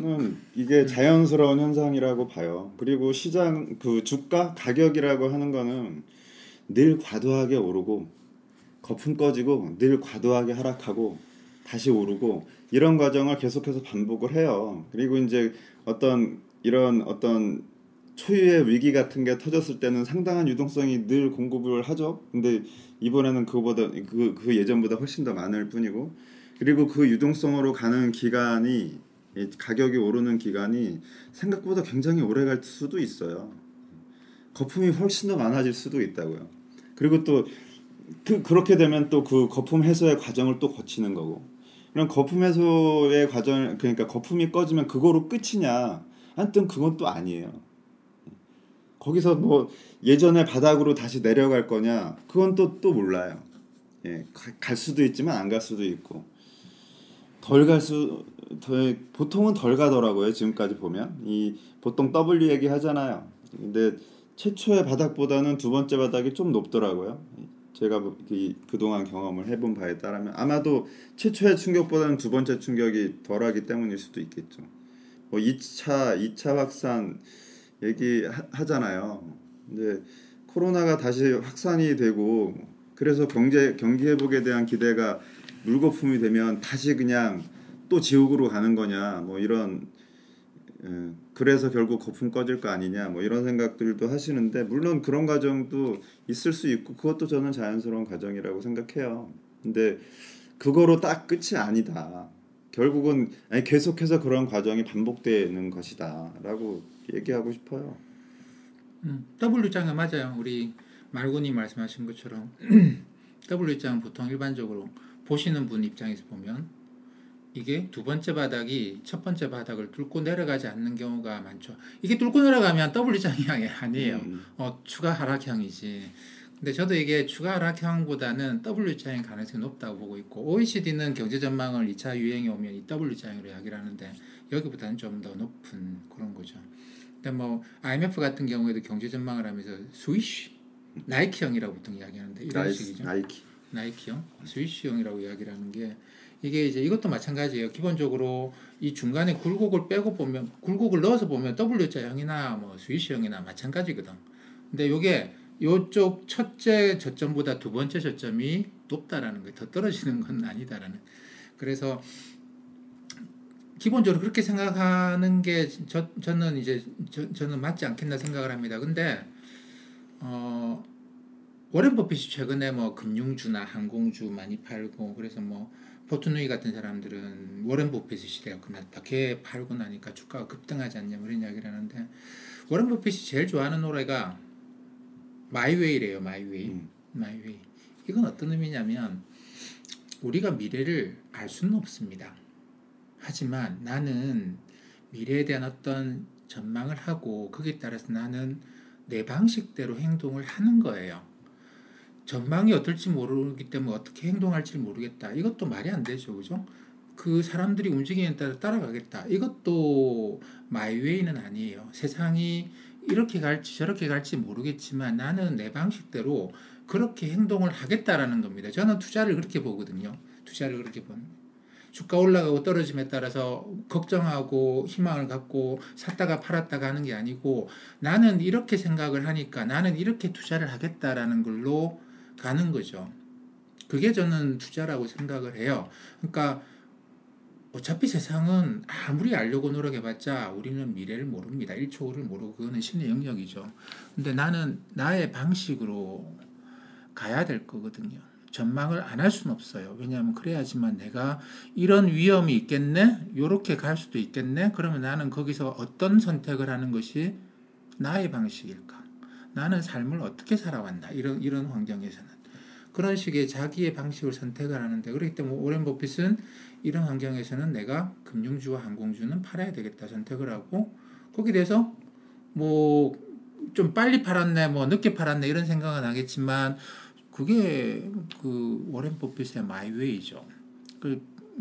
저는 이게 자연스러운 현상이라고 봐요. 그리고 시장 그 주가 가격이라고 하는 거는 늘 과도하게 오르고 거품 꺼지고 늘 과도하게 하락하고 다시 오르고 이런 과정을 계속해서 반복을 해요. 그리고 이제 이런 어떤 초유의 위기 같은 게 터졌을 때는 상당한 유동성이 늘 공급을 하죠. 근데 이번에는 그 예전보다 훨씬 더 많을 뿐이고, 그리고 그 유동성으로 가는 기간이, 이 가격이 오르는 기간이 생각보다 굉장히 오래 갈 수도 있어요. 거품이 훨씬 더 많아질 수도 있다고요. 그리고 또 그렇게 되면 또 그 거품 해소의 과정을 또 거치는 거고. 그럼 거품 해소의 과정, 그러니까 거품이 꺼지면 그거로 끝이냐? 하여튼 그건 또 아니에요. 거기서 뭐 예전의 바닥으로 다시 내려갈 거냐? 그건 또 몰라요. 예, 갈 수도 있지만 안 갈 수도 있고. 덜 갈 수, 보통은 덜 가더라고요. 지금까지 보면. 보통 W 얘기 하잖아요. 근데 최초의 바닥보다는 두 번째 바닥이 좀 높더라고요. 제가 그동안 경험을 해본 바에 따르면 아마도 최초의 충격보다는 두 번째 충격이 덜하기 때문일 수도 있겠죠. 뭐 2차 확산 얘기하잖아요. 이제 코로나가 다시 확산이 되고 그래서 경기 회복에 대한 기대가 물거품이 되면 다시 그냥 또 지옥으로 가는 거냐 뭐 이런, 그래서 결국 거품 꺼질 거 아니냐 뭐 이런 생각들도 하시는데, 물론 그런 과정도 있을 수 있고 그것도 저는 자연스러운 과정이라고 생각해요. 근데 그거로 딱 끝이 아니다. 결국은 아니, 계속해서 그런 과정이 반복되는 것이다라고 얘기하고 싶어요. W장은 맞아요. 우리 말고님 말씀하신 것처럼 W장은 보통 일반적으로 보시는 분 입장에서 보면 이게 두 번째 바닥이 첫 번째 바닥을 뚫고 내려가지 않는 경우가 많죠. 이게 뚫고 내려가면 W장이 아니에요. 음, 추가 하락형이지. 근데 저도 이게 추가 하락형보다는 W장의 가능성이 높다고 보고 있고, OECD는 경제 전망을 2차 유행이 오면 이 W장으로 이야기를 하는데 여기보다는 좀 더 높은 그런 거죠. 근데 뭐 IMF 같은 경우에도 경제 전망을 하면서 스위시, 나이키형이라고 보통 이야기하는데 이런 식이죠. 나이키. 나이키형, 스위시형이라고 이야기를 하는 게, 이게 이제 이것도 마찬가지예요. 기본적으로 이 중간에 굴곡을 빼고 보면, 굴곡을 넣어서 보면 W자형이나 뭐 스위시형이나 마찬가지거든. 근데 요게 요쪽 첫째 저점보다 두 번째 저점이 높다라는 거예요. 더 떨어지는 건 아니다라는. 그래서 기본적으로 그렇게 생각하는 게 저는 이제 저는 맞지 않겠나 생각을 합니다. 근데 어, 워렌 버핏이 최근에 뭐 금융주나 항공주 많이 팔고, 그래서 뭐 포트누이 같은 사람들은 워렌 버핏의 시대가 끝났다, 걔 팔고 나니까 주가가 급등하지 않냐 뭐 이런 이야기를 하는데, 워렌 버핏이 제일 좋아하는 노래가 마이웨이래요. 마이웨이. 음, 마이웨이. 이건 어떤 의미냐면, 우리가 미래를 알 수는 없습니다. 하지만 나는 미래에 대한 어떤 전망을 하고 거기에 따라서 나는 내 방식대로 행동을 하는 거예요. 전망이 어떨지 모르기 때문에 어떻게 행동할지 모르겠다. 이것도 말이 안 되죠. 그죠? 그 사람들이 움직이는 따라 따라가겠다. 이것도 마이웨이는 아니에요. 세상이 이렇게 갈지 저렇게 갈지 모르겠지만 나는 내 방식대로 그렇게 행동을 하겠다라는 겁니다. 저는 투자를 그렇게 보거든요. 투자를 그렇게 보는. 주가 올라가고 떨어짐에 따라서 걱정하고 희망을 갖고 샀다가 팔았다가 하는 게 아니고, 나는 이렇게 생각을 하니까 나는 이렇게 투자를 하겠다라는 걸로 가는 거죠. 그게 저는 투자라고 생각을 해요. 그러니까 어차피 세상은 아무리 알려고 노력해봤자 우리는 미래를 모릅니다. 1초 후를 모르고 그거는 신의 영역이죠. 근데 나는 나의 방식으로 가야 될 거거든요. 전망을 안 할 수는 없어요. 왜냐하면 그래야지만 내가 이런 위험이 있겠네? 요렇게 갈 수도 있겠네? 그러면 나는 거기서 어떤 선택을 하는 것이 나의 방식일까? 나는 삶을 어떻게 살아왔나? 이런 환경에서는. 그런 식의 자기의 방식을 선택을 하는데, 그렇기 때문에 오렌 버핏은 이런 환경에서는 내가 금융주와 항공주는 팔아야 되겠다 선택을 하고, 거기에 대해서 뭐 좀 빨리 팔았네, 뭐 늦게 팔았네 이런 생각은 하겠지만, 그게 그 워렌 버핏의 마이웨이죠. 그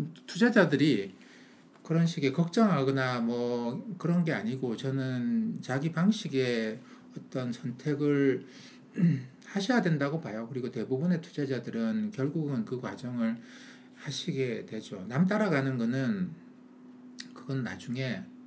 투자자들이 그런 식의 걱정하거나 뭐 그런 게 아니고, 저는 자기 방식의 어떤 선택을 하셔야 된다고 봐요. 그리고 대부분의 투자자들은 결국은 그 과정을 하시게 되죠. 남 따라가는 거는 그건 나중에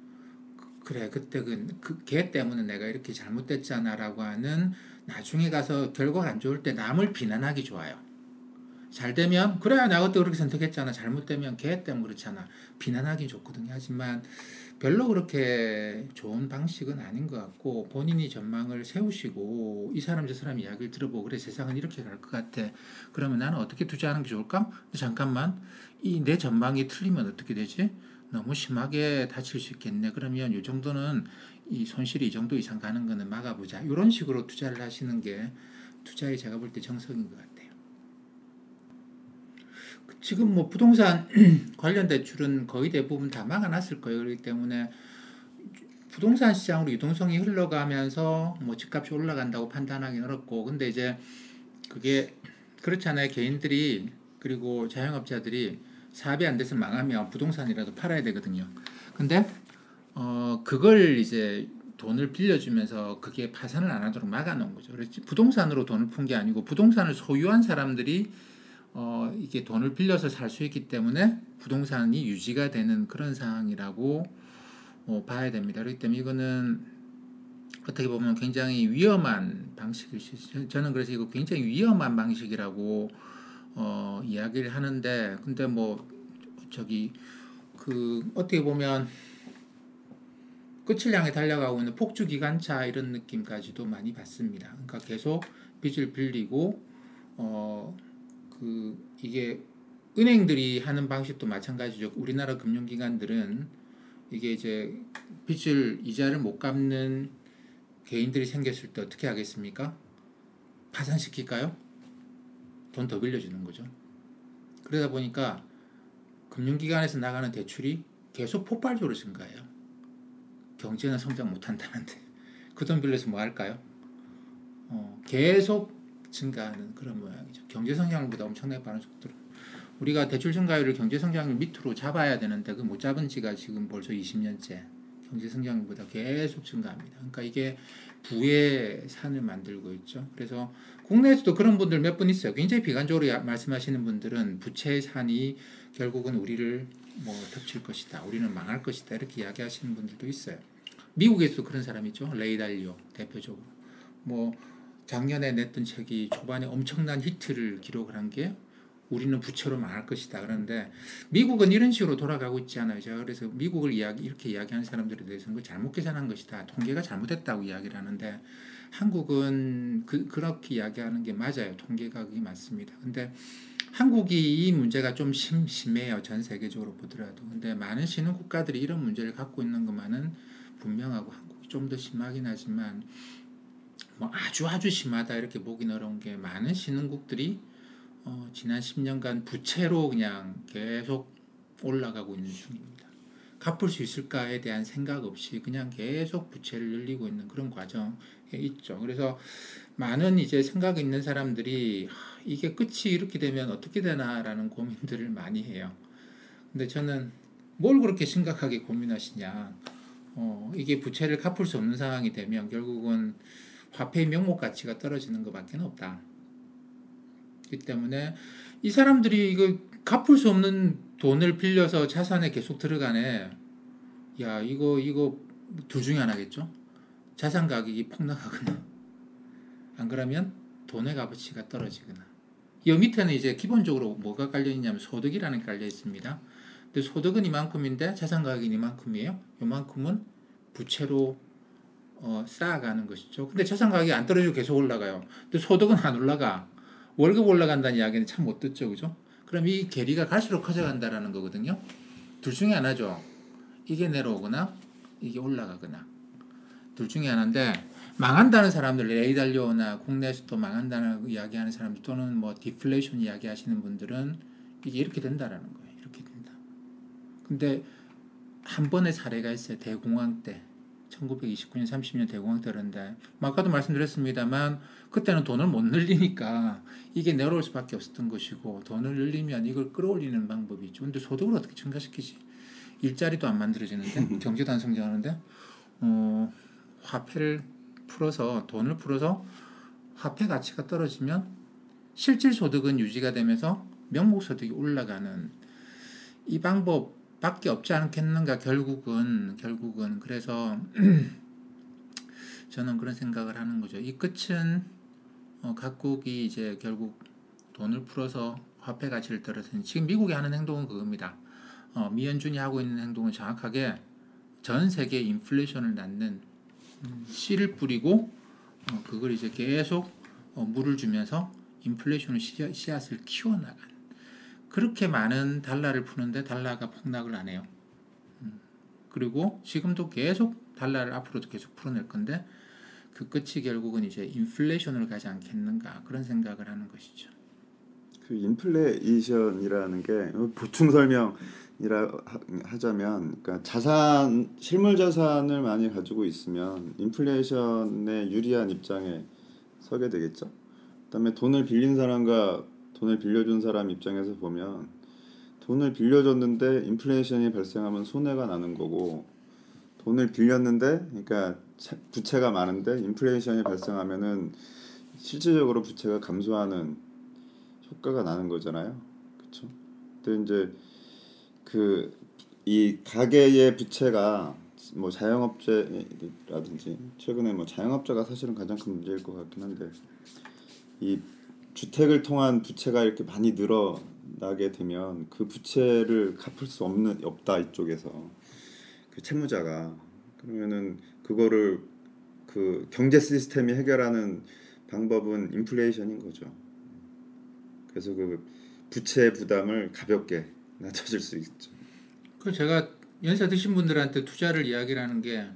그래 그때 걔 때문에 내가 이렇게 잘못됐잖아라고 하는 나중에 가서 결과가 안 좋을 때 남을 비난하기 좋아요. 잘 되면 그래 나 그때 그렇게 선택했잖아. 잘못되면 걔 때문에 그렇잖아. 비난하기 좋거든요. 하지만 별로 그렇게 좋은 방식은 아닌 것 같고 본인이 전망을 세우시고 이 사람 저 사람 이야기를 들어보고 그래 세상은 이렇게 갈 것 같아. 그러면 나는 어떻게 투자하는 게 좋을까? 근데 잠깐만 이 내 전망이 틀리면 어떻게 되지? 너무 심하게 다칠 수 있겠네. 그러면 이 정도는 이 손실이 이 정도 이상 가는 거는 막아보자. 이런 식으로 투자를 하시는 게 투자의 제가 볼 때 정석인 것 같아요. 지금 뭐 부동산 관련 대출은 거의 대부분 다 막아놨을 거예요. 그렇기 때문에 부동산 시장으로 유동성이 흘러가면서 뭐 집값이 올라간다고 판단하기는 어렵고, 근데 이제 그게 그렇잖아요. 개인들이 그리고 자영업자들이 사업이 안 돼서 망하면 부동산이라도 팔아야 되거든요. 근데 그걸 이제 돈을 빌려주면서 그게 파산을 안 하도록 막아놓은 거죠. 그래서 부동산으로 돈을 푼 게 아니고 부동산을 소유한 사람들이 이게 돈을 빌려서 살 수 있기 때문에 부동산이 유지가 되는 그런 상황이라고 봐야 됩니다. 그렇기 때문에 이거는 어떻게 보면 굉장히 위험한 방식일 수 있어요. 저는 그래서 이거 굉장히 위험한 방식이라고 이야기를 하는데, 근데 뭐 저기 그 어떻게 보면 끝을 향해 달려가고 있는 폭주 기관차 이런 느낌까지도 많이 받습니다. 그러니까 계속 빚을 빌리고 이게 은행들이 하는 방식도 마찬가지죠. 우리나라 금융기관들은 이게 이제 빚을 이자를 못 갚는 개인들이 생겼을 때 어떻게 하겠습니까? 파산시킬까요? 돈 더 빌려주는 거죠. 그러다 보니까 금융기관에서 나가는 대출이 계속 폭발적으로 증가해요. 경제는 성장 못한다는데 그 돈 빌려서 뭐 할까요? 계속 증가하는 그런 모양이죠. 경제 성장률보다 엄청나게 빠른 속도로. 우리가 대출 증가율을 경제 성장률 밑으로 잡아야 되는데 그 못 잡은 지가 지금 벌써 20년째 경제 성장률보다 계속 증가합니다. 그러니까 이게 부의 산을 만들고 있죠. 그래서 국내에서도 그런 분들 몇 분 있어요. 굉장히 비관적으로 말씀하시는 분들은 부채의 산이 결국은 우리를 뭐 덮칠 것이다. 우리는 망할 것이다. 이렇게 이야기하시는 분들도 있어요. 미국에서도 그런 사람이 있죠. 레이 달리오 대표적으로. 뭐 작년에 냈던 책이 초반에 엄청난 히트를 기록을 한 게 우리는 부채로 망할 것이다. 그런데 미국은 이런 식으로 돌아가고 있지 않아요. 제가 그래서 미국을 이렇게 이야기하는 사람들에 대해서는 그 잘못 계산한 것이다. 통계가 잘못됐다고 이야기를 하는데 한국은 그렇게 이야기하는 게 맞아요. 통계가 그게 맞습니다. 근데 한국이 이 문제가 좀 심해요. 전 세계적으로 보더라도. 근데 많은 신흥 국가들이 이런 문제를 갖고 있는 것만은 분명하고 한국이 좀 더 심하긴 하지만 뭐 아주 심하다 이렇게 보긴 어려운 게 많은 신흥국들이 지난 10년간 부채로 그냥 계속 올라가고 있는 중입니다. 갚을 수 있을까에 대한 생각 없이 그냥 계속 부채를 늘리고 있는 그런 과정에 있죠. 그래서 많은 이제 생각 있는 사람들이 이게 끝이 이렇게 되면 어떻게 되나라는 고민들을 많이 해요. 근데 저는 뭘 그렇게 심각하게 고민하시냐. 이게 부채를 갚을 수 없는 상황이 되면 결국은 화폐의 명목 가치가 떨어지는 것밖에 없다. 그렇기 때문에 이 사람들이 이거 갚을 수 없는 돈을 빌려서 자산에 계속 들어가네. 야, 이거 둘 중에 하나겠죠? 자산 가격이 폭락하거나 안 그러면 돈의 값어치가 떨어지거나. 이 밑에는 이제 기본적으로 뭐가 깔려 있냐면 소득이라는 게 깔려 있습니다. 근데 소득은 이만큼인데 자산 가격이 이만큼이에요. 이만큼은 부채로 쌓아가는 것이죠. 근데 자산 가격이 안 떨어지고 계속 올라가요. 근데 소득은 안 올라가. 월급 올라간다는 이야기는 참 못 듣죠, 그죠? 그럼 이 괴리가 갈수록 커져간다라는 거거든요. 둘 중에 하나죠. 이게 내려오거나 이게 올라가거나 둘 중에 하나인데 망한다는 사람들, 레이달리오나 국내에서도 망한다는 이야기하는 사람들 또는 뭐 디플레이션 이야기하시는 분들은 이게 이렇게 된다라는 거예요. 이렇게 된다. 근데 한 번의 사례가 있어요. 대공황 때. 1929년, 30년 대공황 때였는데 아까도 말씀드렸습니다만 그때는 돈을 못 늘리니까 이게 내려올 수밖에 없었던 것이고 돈을 늘리면 이걸 끌어올리는 방법이 있죠. 근데 소득을 어떻게 증가시키지? 일자리도 안 만들어지는데 경제도 안 성장하는데 화폐를 풀어서 돈을 풀어서 화폐 가치가 떨어지면 실질 소득은 유지가 되면서 명목 소득이 올라가는 이 방법 밖에 없지 않겠는가 결국은 그래서 저는 그런 생각을 하는 거죠. 이 끝은 각국이 이제 결국 돈을 풀어서 화폐 가치를 떨어뜨리는 지금 미국이 하는 행동은 그겁니다. 미연준이 하고 있는 행동은 정확하게 전 세계 인플레이션을 낳는 씨를 뿌리고 그걸 이제 계속 물을 주면서 인플레이션의 씨앗을 키워나간 그렇게 많은 달러를 푸는데 달러가 폭락을 안 해요. 그리고 지금도 계속 달러를 앞으로도 계속 풀어낼 건데 그 끝이 결국은 이제 인플레이션으로 가지 않겠는가 그런 생각을 하는 것이죠. 그 인플레이션이라는 게 보충 설명이라 하자면, 그러니까 자산, 실물 자산을 많이 가지고 있으면 인플레이션에 유리한 입장에 서게 되겠죠. 그다음에 돈을 빌린 사람과 돈을 빌려준 사람 입장에서 보면 돈을 빌려줬는데 인플레이션이 발생하면 손해가 나는 거고, 돈을 빌렸는데 그러니까 부채가 많은데 인플레이션이 발생하면은 실질적으로 부채가 감소하는 효과가 나는 거잖아요. 그렇죠? 근데 이제 그 이 가계의 부채가 뭐 자영업자라든지 최근에 뭐 자영업자가 사실은 가장 큰 문제일 것 같긴 한데, 이 주택을 통한 부채가 이렇게 많이 늘어나게 되면 그 부채를 갚을 수 없다 이쪽에서 그 채무자가. 그러면은 그거를 그 경제 시스템이 해결하는 방법은 인플레이션인 거죠. 그래서 그 부채 부담을 가볍게 낮춰줄 수 있죠. 그 제가 연세 드신 분들한테 투자를 이야기를 하는 게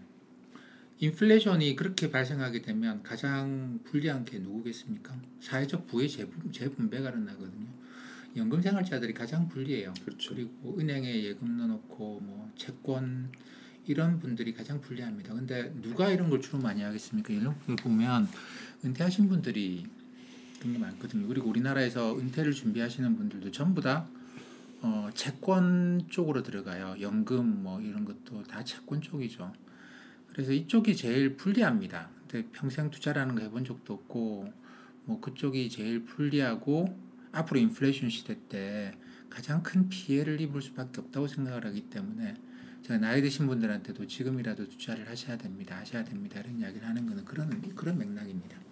인플레이션이 그렇게 발생하게 되면 가장 불리한 게 누구겠습니까? 사회적 부의 재분배가 일어나거든요. 연금생활자들이 가장 불리해요. 그렇죠. 그리고 은행에 예금 넣어놓고 뭐 채권 이런 분들이 가장 불리합니다. 근데 누가 이런 걸 주로 많이 하겠습니까? 이런 걸 보면 은퇴하신 분들이 굉장히 많거든요. 그리고 우리나라에서 은퇴를 준비하시는 분들도 전부 다 채권 쪽으로 들어가요. 연금 뭐 이런 것도 다 채권 쪽이죠. 그래서 이쪽이 제일 불리합니다. 근데 평생 투자라는 거 해본 적도 없고 뭐 그쪽이 제일 불리하고 앞으로 인플레이션 시대 때 가장 큰 피해를 입을 수밖에 없다고 생각을 하기 때문에 제가 나이 드신 분들한테도 지금이라도 투자를 하셔야 됩니다. 이런 이야기를 하는 거는 그런 맥락입니다.